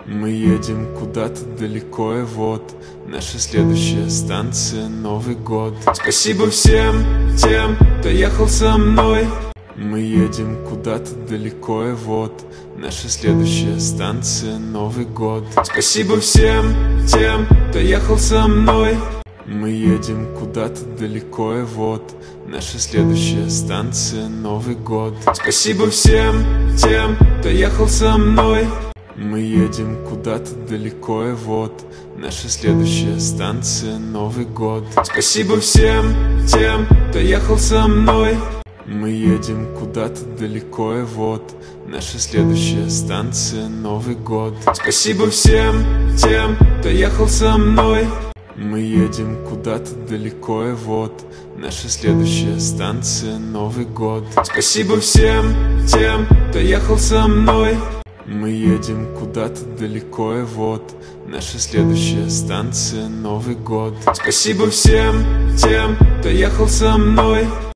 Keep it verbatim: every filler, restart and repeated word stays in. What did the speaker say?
Мы едем куда-то далеко, и вот наша следующая станция — Новый год. Спасибо всем тем, кто ехал со мной. Мы едем куда-то далеко, и вот наша следующая станция — Новый год. Спасибо всем тем, кто ехал со мной. Мы едем куда-то далеко, и вот наша следующая станция — Новый год. Спасибо всем тем, кто ехал со мной. Мы едем куда-то далеко, и вот наша следующая станция — Новый год. Спасибо всем тем, кто ехал со мной. Мы едем куда-то далеко, и вот наша следующая станция — Новый год. Спасибо всем тем, кто ехал со мной. Мы едем куда-то далеко, и вот наша следующая станция — Новый год. Спасибо всем тем, кто ехал со мной. Мы едем куда-то далеко, и вот наша следующая станция — Новый год. Спасибо всем тем, кто ехал со мной.